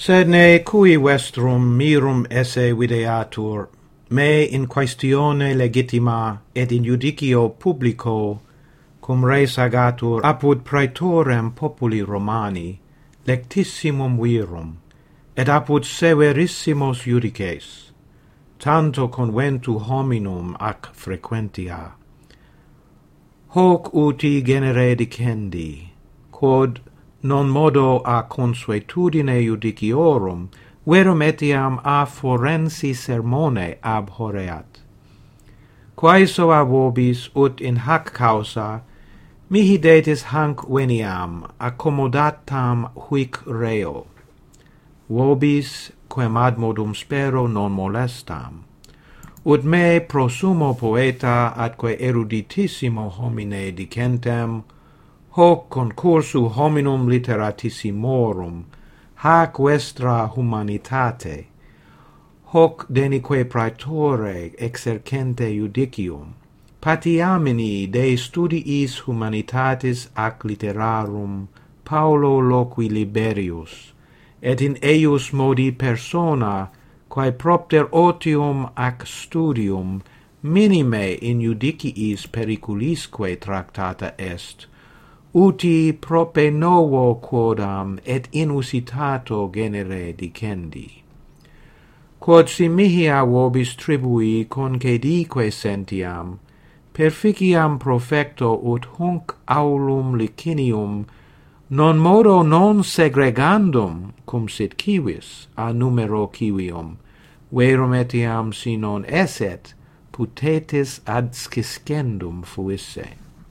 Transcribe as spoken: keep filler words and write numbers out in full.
Sed ne cui vestrum mirum esse videatur, me in quaestione legitima et in judicio publico, cum res agatur apud praetorem populi Romani, lectissimum virum, et apud severissimos judices, tanto conventu hominum ac frequentia. Hoc uti genere dicendi, quod non modo a consuetudine judiciorum, verum etiam a forensi sermone abhoreat. Quaeso a vobis ut in hac causa mihi detis hanc veniam accommodatam huic reo. Vobis quem ad modum spero non molestam, ut me prosumo poeta atque eruditissimo homine dicentem, hoc concursu hominum litteratissimorum, hac vestra humanitate, hoc denique praetore exercente judicium, patiamini de studiis humanitatis ac litterarum Paulo loqui Liberius, et in eius modi persona, quae propter otium ac studium minime in judiciis periculisque tractata est, uti prope novo quodam et inusitato genere dicendi. Quod si mihi a vobis tribui concedique sentiam, perficiam profecto ut hunc aulum licinium non modo non segregandum, cum sit civis, a numero civium, verum etiam si non esset, putetis adsciscendum fuisse.